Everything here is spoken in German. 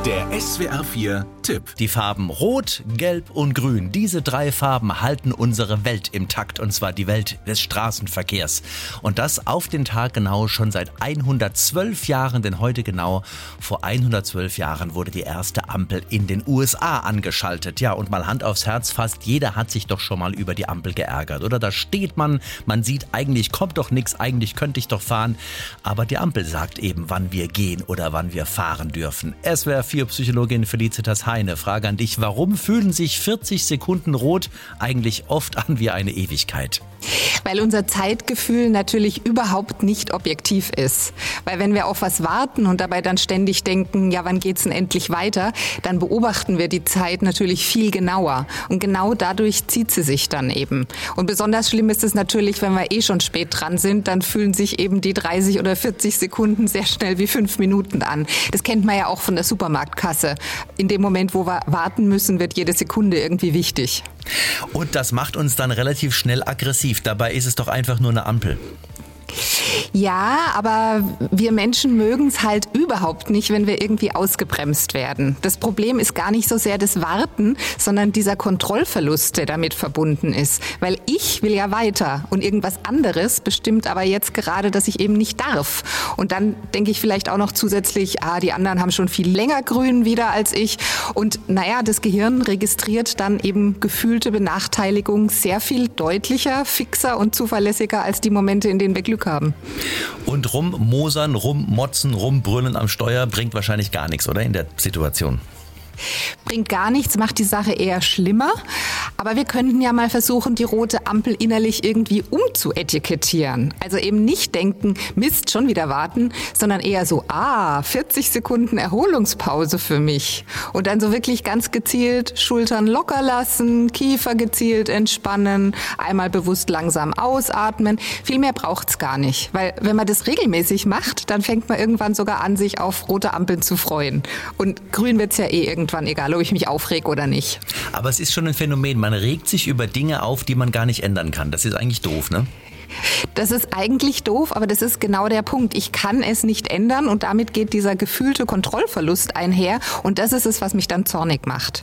Der SWR 4 Tipp. Die Farben Rot, Gelb und Grün. Diese drei Farben halten unsere Welt im Takt, und zwar die Welt des Straßenverkehrs. Und das auf den Tag genau schon seit 112 Jahren, denn heute genau vor 112 Jahren wurde die erste Ampel in den USA angeschaltet. Ja, und mal Hand aufs Herz, fast jeder hat sich doch schon mal über die Ampel geärgert, oder? Da steht man sieht, eigentlich kommt doch nichts, eigentlich könnte ich doch fahren. Aber die Ampel sagt eben, wann wir gehen oder wann wir fahren dürfen. SWR 4 Psychologin Felicitas Heine, Frage an dich: Warum fühlen sich 40 Sekunden rot eigentlich oft an wie eine Ewigkeit? Weil unser Zeitgefühl natürlich überhaupt nicht objektiv ist. Weil wenn wir auf was warten und dabei dann ständig denken, ja, wann geht's denn endlich weiter, dann beobachten wir die Zeit natürlich viel genauer. Und genau dadurch zieht sie sich dann eben. Und besonders schlimm ist es natürlich, wenn wir schon spät dran sind, dann fühlen sich eben die 30 oder 40 Sekunden sehr schnell wie 5 Minuten an. Das kennt man ja auch von der Supermarktkasse. In dem Moment, wo wir warten müssen, wird jede Sekunde irgendwie wichtig. Und das macht uns dann relativ schnell aggressiv. Dabei ist es doch einfach nur eine Ampel. Ja, aber wir Menschen mögen es halt überhaupt nicht, wenn wir irgendwie ausgebremst werden. Das Problem ist gar nicht so sehr das Warten, sondern dieser Kontrollverlust, der damit verbunden ist. Weil ich will ja weiter und irgendwas anderes bestimmt aber jetzt gerade, dass ich eben nicht darf. Und dann denke ich vielleicht auch noch zusätzlich, die anderen haben schon viel länger grün wieder als ich. Und das Gehirn registriert dann eben gefühlte Benachteiligung sehr viel deutlicher, fixer und zuverlässiger als die Momente, in denen wir Glück haben. Und rummosern, rummotzen, rumbrüllen am Steuer bringt wahrscheinlich gar nichts, oder, in der Situation? Bringt gar nichts, macht die Sache eher schlimmer. Aber wir könnten ja mal versuchen, die rote Ampel innerlich irgendwie umzuetikettieren. Also eben nicht denken, Mist, schon wieder warten, sondern eher so, 40 Sekunden Erholungspause für mich. Und dann so wirklich ganz gezielt Schultern locker lassen, Kiefer gezielt entspannen, einmal bewusst langsam ausatmen. Viel mehr braucht's gar nicht. Weil wenn man das regelmäßig macht, dann fängt man irgendwann sogar an, sich auf rote Ampeln zu freuen. Und grün wird's ja irgendwann, egal ob ich mich aufreg oder nicht. Aber es ist schon ein Phänomen, man regt sich über Dinge auf, die man gar nicht ändern kann. Das ist eigentlich doof, ne? Das ist eigentlich doof, aber das ist genau der Punkt. Ich kann es nicht ändern und damit geht dieser gefühlte Kontrollverlust einher und das ist es, was mich dann zornig macht.